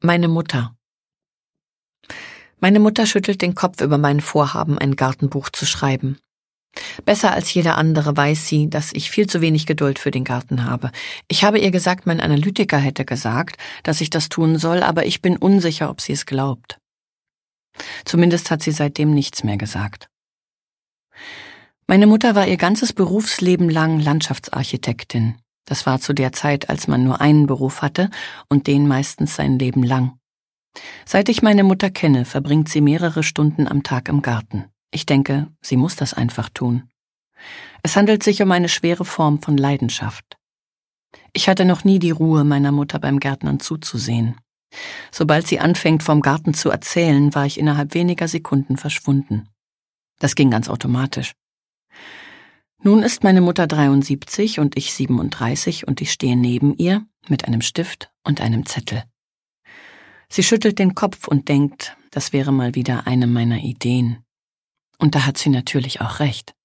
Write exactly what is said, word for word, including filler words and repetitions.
Meine Mutter. Meine Mutter schüttelt den Kopf über mein Vorhaben, ein Gartenbuch zu schreiben. Besser als jeder andere weiß sie, dass ich viel zu wenig Geduld für den Garten habe. Ich habe ihr gesagt, mein Analytiker hätte gesagt, dass ich das tun soll, aber ich bin unsicher, ob sie es glaubt. Zumindest hat sie seitdem nichts mehr gesagt. Meine Mutter war ihr ganzes Berufsleben lang Landschaftsarchitektin. Das war zu der Zeit, als man nur einen Beruf hatte und den meistens sein Leben lang. Seit ich meine Mutter kenne, verbringt sie mehrere Stunden am Tag im Garten. Ich denke, sie muss das einfach tun. Es handelt sich um eine schwere Form von Leidenschaft. Ich hatte noch nie die Ruhe, meiner Mutter beim Gärtnern zuzusehen. Sobald sie anfängt, vom Garten zu erzählen, war ich innerhalb weniger Sekunden verschwunden. Das ging ganz automatisch. Nun ist meine Mutter dreiundsiebzig und ich siebenunddreißig und ich stehe neben ihr mit einem Stift und einem Zettel. Sie schüttelt den Kopf und denkt, das wäre mal wieder eine meiner Ideen. Und da hat sie natürlich auch recht.